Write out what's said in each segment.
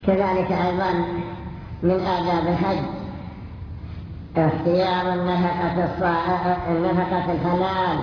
كذلك أيضا من آداب الحج اختيار النفقة الحلال،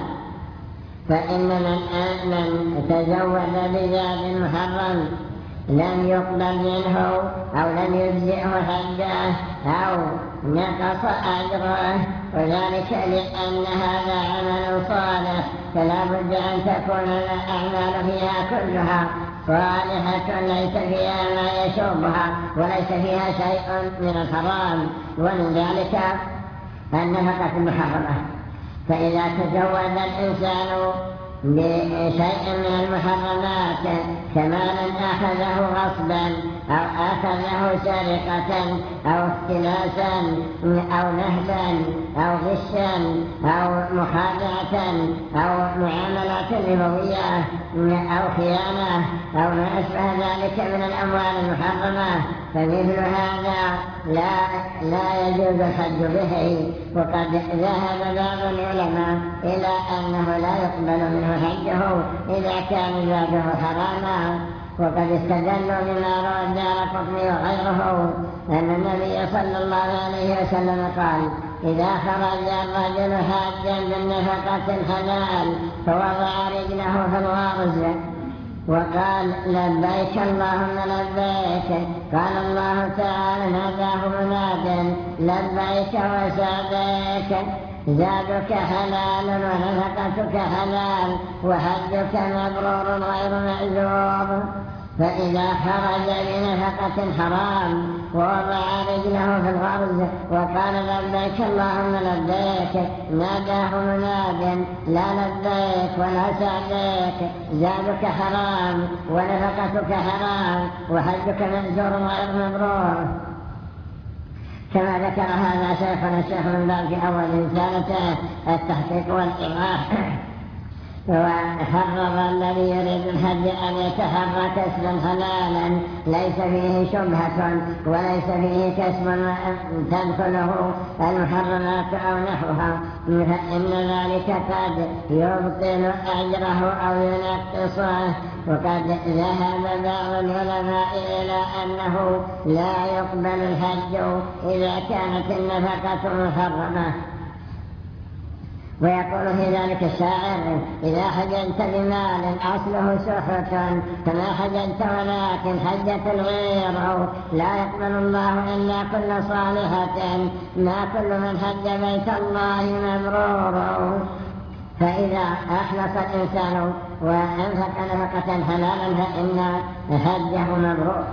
فإن من تزود بزاد محرم لم يقبل منه أو لم يجزئه حجه أو نقص أجره، وذلك لأن هذا عمل صالح، فلا بد أن تكون الأعمال فيها كلها صالحة ليس فيها ما يشوبها وليس فيها شيء من الحرام، ومن ذلك النفقة المحرمة. فإذا تزود الإنسان بشيء من المحرمات كمالا أخذه غصبا أو أخذه سرقة أو اختلاسا أو نهبا أو غشا أو مخادعة أو معاملات ربوية أو خيانة أو ما أشبه ذلك من الأموال المحرمة، فمثل هذا لا يجوز الحج به. وقد ذهب بعض العلماء إلى أنه لا يقبل منه حجه إذا كان زاده حراما، وقد استدلوا بما روى الدارقطني وغيره أن النبي صلى الله عليه وسلم قال: إذا خرج الرجل حاجا بالنفقة الحلال فوضع رجله في الغرز وقال: لبيك اللهم لبيك، قال الله تعالى: ناداه مناد: لبيك وسعديك، زادك حلال ونفقتك حلال وحجك مبرور غير مأجور. فإذا خرج بنفقة حرام ووضع رجله في الغرز وقال: لبيك اللهم لبيك، ناداه مناد: لا لبيك ولا سعديك، زادك حرام ونفقتك حرام وحجك مأجور غير مبرور. كما ذكر هذا شيخنا الشيخ بن باز في أول رسالته التحقيق والإيضاح. وحرم الذي يريد الحج أن يتحرى كسبا حلالا ليس فيه شبهة وليس فيه كسب تدخله المحرمات أو نحوها، فإن ذلك قد يبطل أجره أو ينقصه. وقد ذهب بعض العلماء إلى أنه لا يقبل الحج إذا كانت النفقة محرمة. ويقول في ذلك الشاعر: إذا حججت بمال أصله سحت فما حججت ولكن حجة الغير، لا يقبل الله إلا كل صالحة، ما كل من حج بيت الله مبرور. فإذا أخلص الإنسان وأنفق نفقة حلالا فإن حجه مبرور.